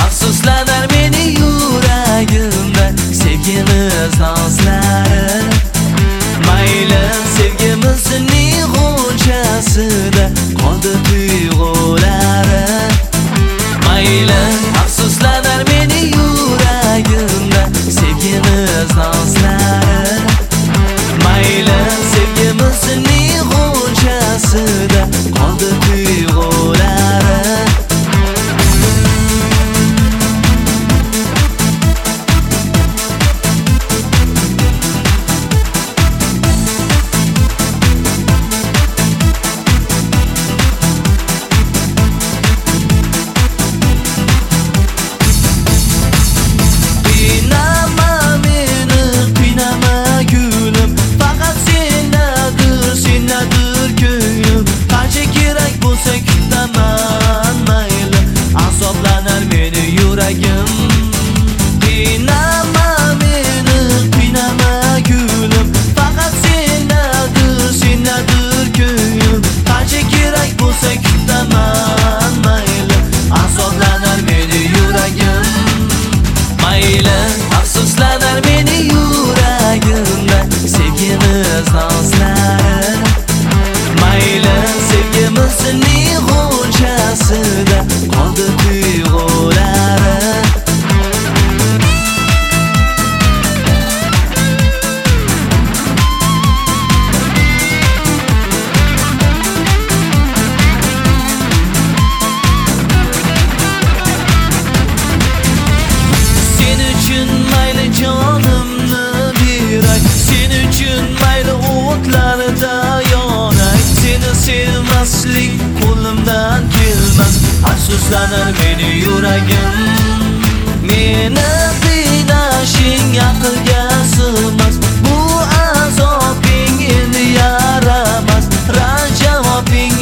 afsuslanar meni yuragimda sevgimiz nozlari. Mayli sevgimizning g'unchasida qoldi tuyg'ulari. Mayli afsuslanar meni yuragimda sevgimiz nozlari. Mayli sevgimizning g'unchasida qoldi tuyg'ulari. Qiynama meni, qiynama gulüm, faqat senadir ko'nglim. Qancha kerak bo'lsa kutaman mayli, azoblanar meni yuragim. Mayli afsuslanar meni yuragimda sevgimiz nozlari. Mayli sevgimizning g'unchasida qoldi tuyg'ulari. Sen uchun mayli jonimni beray, sen uchun mayli o'tlarda yonay. Seni sevmaslik qo'limdan kelmas, afsuslanar meni yuragim. Meni qiynashing aqlga sig'mas, bu azobing endi yaramas. Rad javobing